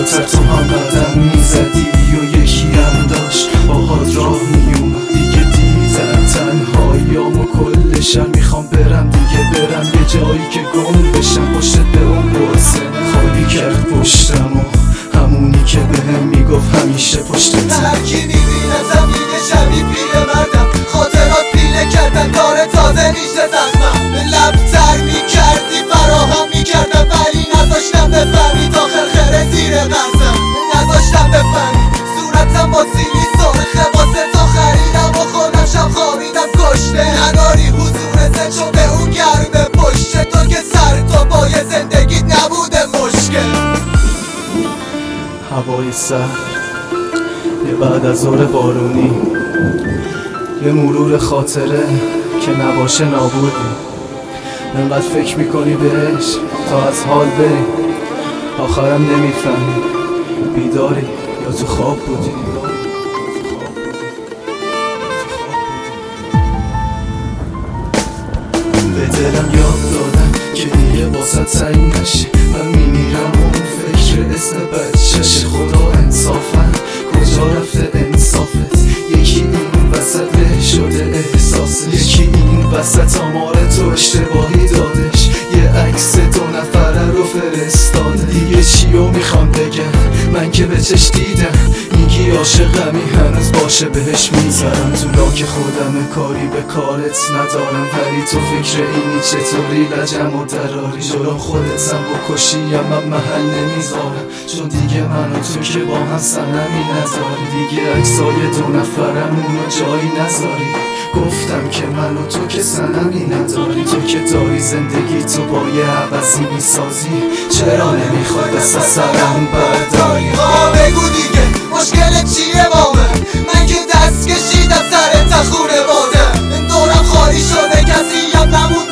جلوتر تو هم قدم میزدی و یکی هم داشت باهات راه میومد. دیگه دیدم تنهاییامو کل شب، میخوام برم دیگه برم یه جایی که گم بشم. پشت به اون بازن خالی کرد پشتم و همونی که بهم میگفت همیشه پشتت. هرکی میبینتم میگه شبیه پیرمردم، خاطرات پیله کردن داره تازه میشه زخمم. لبتر میکردی فراهم میکردم ولی نذاشتم بفهمی تا خرخره زیر قرصم. نذاشتم بفهمی صورتم با سیلی سرخه، واسه تو خریدم و خودم شب خوابیدم کشته. نداری حضور چون به اون گرمه پشت تو که سر تو با یه زندگیت نبوده مشکل. هوای سرد یه بعد از ظهر بارونی، یه مرور خاطره که نباشه نابودی. انقدر فکر میکنی بهش تا از حال بری، آخرم نمیفهمی بیداری یا تو خواب بودی. به دلم یاد دادم که دیگه واسه تعیین نشه، من میمیرم اون فکر اسم بچه‌شه. خدا انصافا کجا رفته انصافت؟ یکی این وسط له شده احساسش، یکی این وسط آمار تو اشتباهی دادش. یه عکس دو نفره رو فرستاده. دیگه چیو میخوام بگم من که به چش دیدم، میگی عاشقمی هنوز باشه بهش میذارم. تو لاک خودم کاری به کارت ندارم، ولی تو فکر اینی چطوری لجم و دراری. جلوم خودتم بکشیم من محل نمیذارم، چون دیگه من و تو که با هم سنمی نداری. دیگه عکسای دو نفرمون رو جایی نذاری. گفتم که من و تو که سنمی نداری، تو که داری زندگی تو با یه عوضی میسازی. چرا نمیخوای دست از سرم برداری؟ بگو دیگه مشکل چیه با من که دست کشیدم سر تخوره بازم. دورم خالی شده کسی هم نمون